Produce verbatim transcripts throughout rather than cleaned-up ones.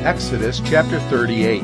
Exodus chapter thirty-eight.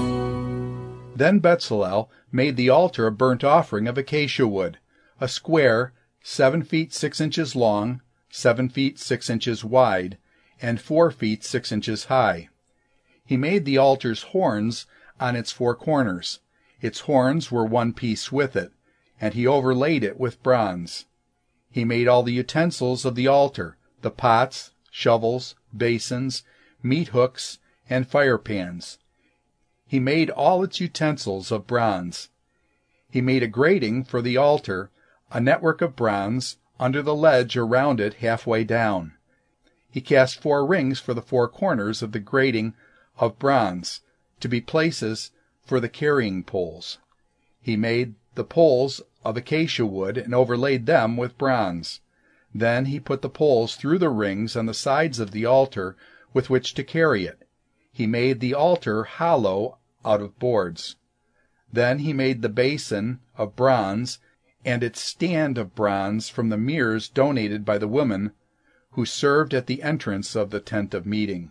Then Bezalel made the altar of burnt offering of acacia wood, a square, seven feet six inches long, seven feet six inches wide, and four feet six inches high. He made the altar's horns on its four corners. Its horns were one piece with it, and he overlaid it with bronze. He made all the utensils of the altar, the pots, shovels, basins, meat hooks, and fire pans. He made all its utensils of bronze. He made a grating for the altar, a network of bronze, under the ledge around it halfway down. He cast four rings for the four corners of the grating of bronze, to be places for the carrying poles. He made the poles of acacia wood and overlaid them with bronze. Then he put the poles through the rings on the sides of the altar with which to carry it. He made the altar hollow out of boards. Then he made the basin of bronze and its stand of bronze from the mirrors donated by the women who served at the entrance of the tent of meeting.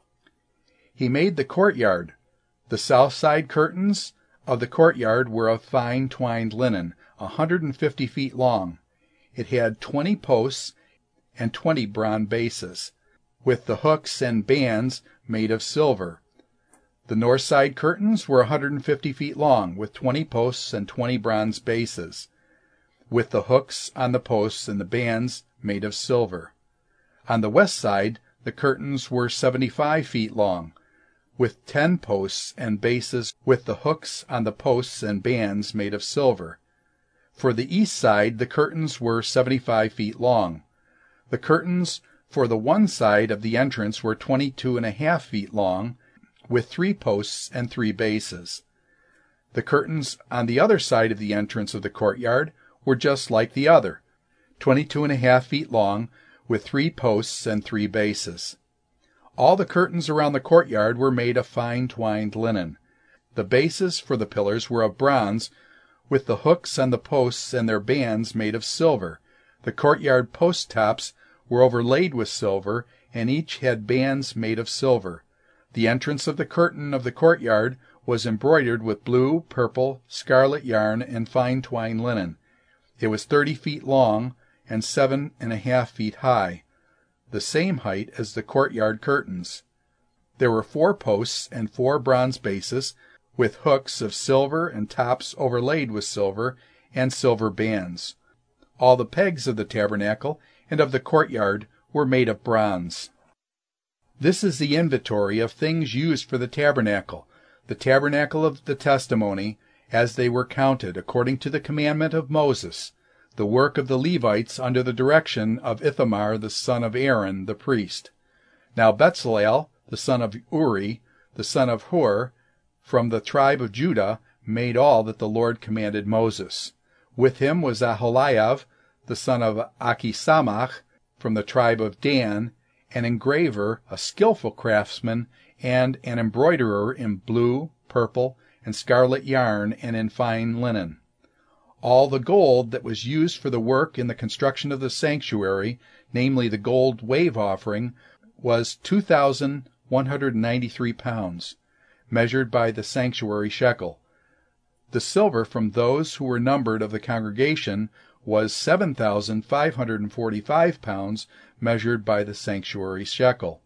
He made the courtyard. The south side curtains of the courtyard were of fine twined linen, a hundred and fifty feet long. It had twenty posts and twenty bronze bases, with the hooks and bands made of silver. The north side curtains were a hundred and fifty feet long, with twenty posts and twenty bronze bases, with the hooks on the posts and the bands made of silver. On the west side, the curtains were seventy-five feet long, with ten posts and bases, with the hooks on the posts and bands made of silver. For the east side, the curtains were seventy-five feet long. The curtains for the one side of the entrance were twenty-two and a half feet long, with three posts and three bases. The curtains on the other side of the entrance of the courtyard were just like the other, twenty-two and a half feet long, with three posts and three bases. All the curtains around the courtyard were made of fine twined linen. The bases for the pillars were of bronze, with the hooks on the posts and their bands made of silver. The courtyard post tops were overlaid with silver, and each had bands made of silver. The entrance of the curtain of the courtyard was embroidered with blue, purple, scarlet yarn and fine twined linen. It was thirty feet long and seven and a half feet high, the same height as the courtyard curtains. There were four posts and four bronze bases, with hooks of silver and tops overlaid with silver and silver bands. All the pegs of the tabernacle and of the courtyard were made of bronze. This is the inventory of things used for the tabernacle, the tabernacle of the testimony, as they were counted, according to the commandment of Moses, the work of the Levites under the direction of Ithamar the son of Aaron the priest. Now Bezalel, the son of Uri, the son of Hur, from the tribe of Judah, made all that the Lord commanded Moses. With him was Aholiab, the son of Achisamach, from the tribe of Dan, an engraver, a skillful craftsman, and an embroiderer in blue, purple, and scarlet yarn, and in fine linen. All the gold that was used for the work in the construction of the sanctuary, namely the gold wave offering, was two thousand one hundred ninety-three pounds, measured by the sanctuary shekel. The silver from those who were numbered of the congregation was seven thousand five hundred forty-five pounds, measured by the sanctuary shekel.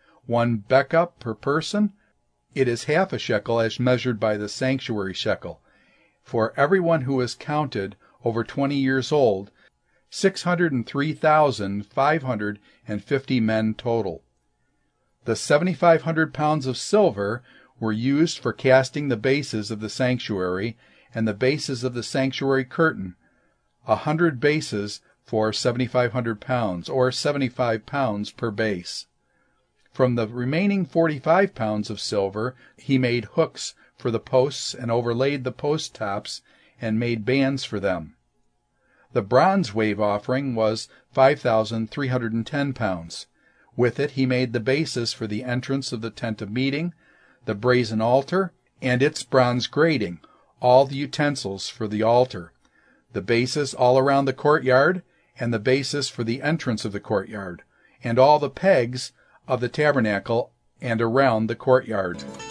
One bekah per person, it is half a shekel as measured by the sanctuary shekel. For everyone who was counted over twenty years old, six hundred and three thousand five hundred and fifty men total. The seventy-five hundred pounds of silver were used for casting the bases of the sanctuary and the bases of the sanctuary curtain, a hundred bases for seventy-five hundred pounds, or seventy-five pounds per base. From the remaining forty-five pounds of silver he made hooks for the posts and overlaid the post tops and made bands for them. The bronze wave offering was five thousand three hundred ten pounds. With it he made the bases for the entrance of the tent of meeting, the brazen altar, and its bronze grating, all the utensils for the altar, the bases all around the courtyard, and the bases for the entrance of the courtyard, and all the pegs of the tabernacle and around the courtyard.